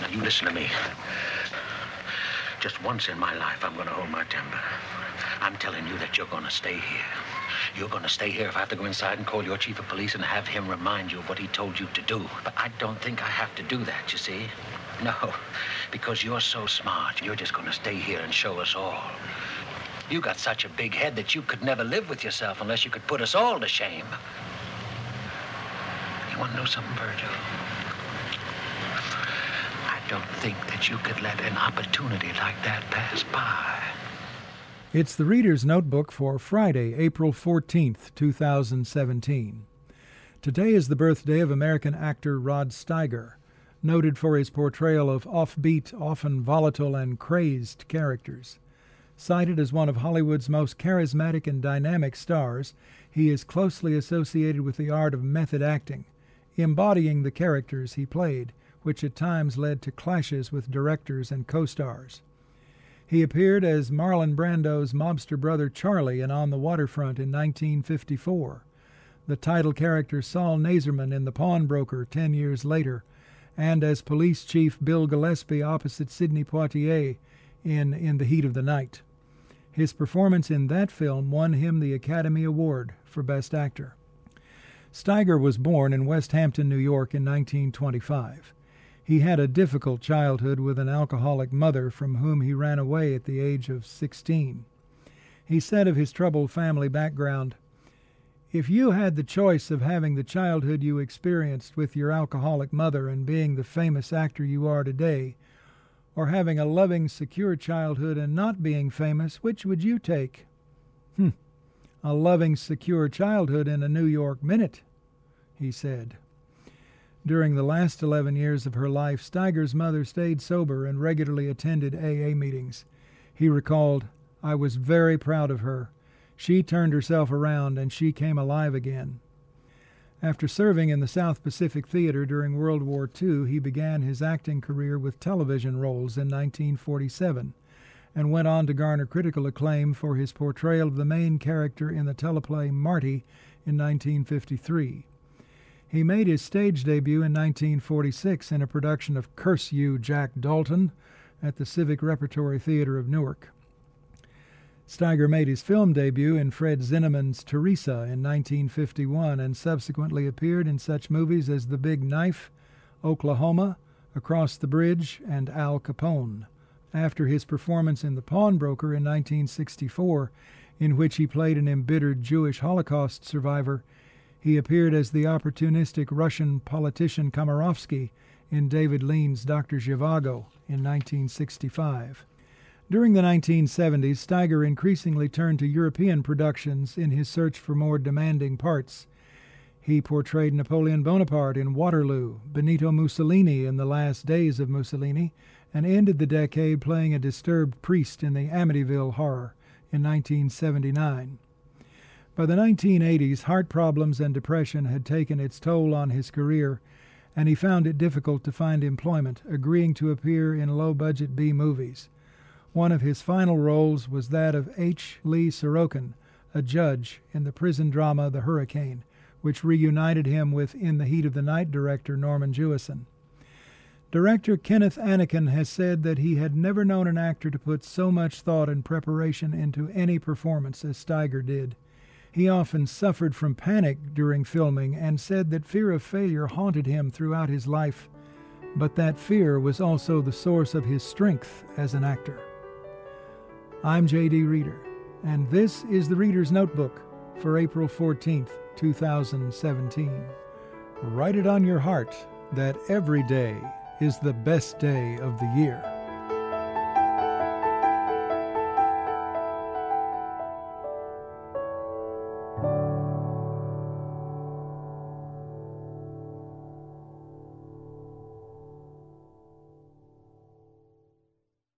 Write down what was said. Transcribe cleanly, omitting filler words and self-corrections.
Now, you listen to me. Just once in my life, I'm going to hold my temper. I'm telling you that you're going to stay here. You're going to stay here if I have to go inside and call your chief of police and have him remind you of what he told you to do. But I don't think I have to do that, you see? No, because you're so smart. You're just going to stay here and show us all. You got such a big head that you could never live with yourself unless you could put us all to shame. You want to know something, Virgil? I don't think that you could let an opportunity like that pass by. It's the Reader's Notebook for Friday, April 14th, 2017. Today is the birthday of American actor Rod Steiger, noted for his portrayal of offbeat, often volatile and crazed characters. Cited as one of Hollywood's most charismatic and dynamic stars, he is closely associated with the art of method acting, embodying the characters he played, which at times led to clashes with directors and co-stars. He appeared as Marlon Brando's mobster brother Charlie in On the Waterfront in 1954, the title character Saul Nazerman in The Pawnbroker 10 years later, and as police chief Bill Gillespie opposite Sidney Poitier in The Heat of the Night. His performance in that film won him the Academy Award for Best Actor. Steiger was born in West Hampton, New York in 1925. He had a difficult childhood with an alcoholic mother from whom he ran away at the age of 16. He said of his troubled family background, "If you had the choice of having the childhood you experienced with your alcoholic mother and being the famous actor you are today, or having a loving, secure childhood and not being famous, which would you take?" "A loving, secure childhood in a New York minute," he said. During the last 11 years of her life, Steiger's mother stayed sober and regularly attended AA meetings. He recalled, "I was very proud of her. She turned herself around and she came alive again." After serving in the South Pacific Theater during World War II, he began his acting career with television roles in 1947 and went on to garner critical acclaim for his portrayal of the main character in the teleplay Marty in 1953. He made his stage debut in 1946 in a production of Curse You, Jack Dalton at the Civic Repertory Theater of Newark. Steiger made his film debut in Fred Zinnemann's Teresa in 1951 and subsequently appeared in such movies as The Big Knife, Oklahoma, Across the Bridge, and Al Capone. After his performance in The Pawnbroker in 1964, in which he played an embittered Jewish Holocaust survivor, he appeared as the opportunistic Russian politician Komarovsky in David Lean's Dr. Zhivago in 1965. During the 1970s, Steiger increasingly turned to European productions in his search for more demanding parts. He portrayed Napoleon Bonaparte in Waterloo, Benito Mussolini in The Last Days of Mussolini, and ended the decade playing a disturbed priest in the Amityville Horror in 1979. By the 1980s, heart problems and depression had taken its toll on his career, and he found it difficult to find employment, agreeing to appear in low-budget B-movies. One of his final roles was that of H. Lee Sorokin, a judge in the prison drama The Hurricane, which reunited him with In the Heat of the Night director Norman Jewison. Director Kenneth Anakin has said that he had never known an actor to put so much thought and preparation into any performance as Steiger did. He often suffered from panic during filming and said that fear of failure haunted him throughout his life, but that fear was also the source of his strength as an actor. I'm J.D. Reader, and this is the Reader's Notebook for April 14th, 2017. Write it on your heart that every day is the best day of the year.